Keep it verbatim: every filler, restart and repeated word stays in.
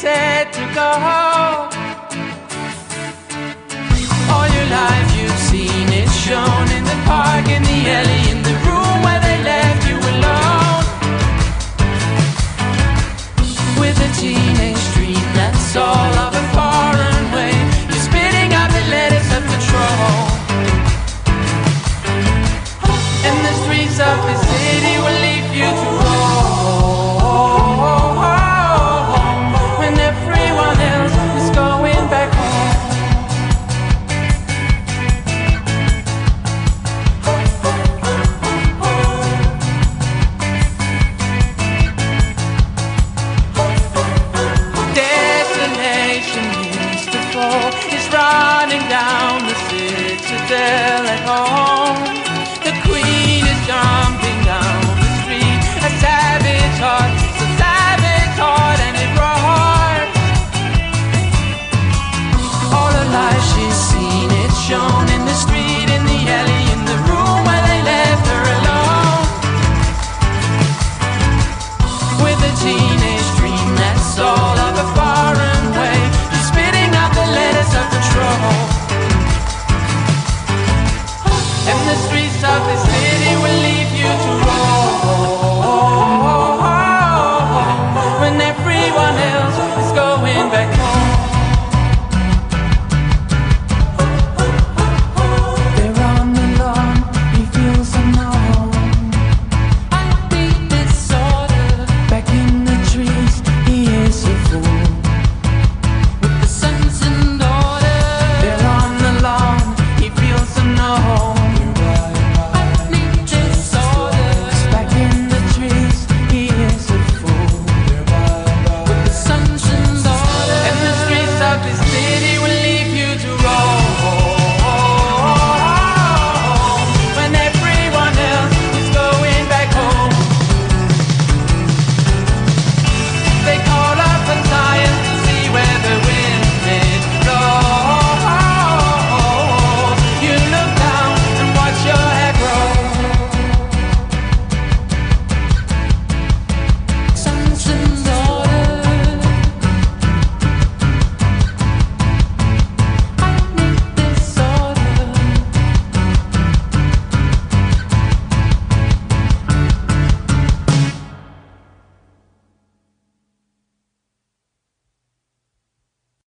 said to go. All your life you've seen it shown in the park, in the alley, in the room where they left you alone. With a teenage dream that's all of a foreign way, you're spitting out the letters of control. And the streets of the city will leave you to roam when everyone else is going back home. Destination is to fall, is running down the citadel at home.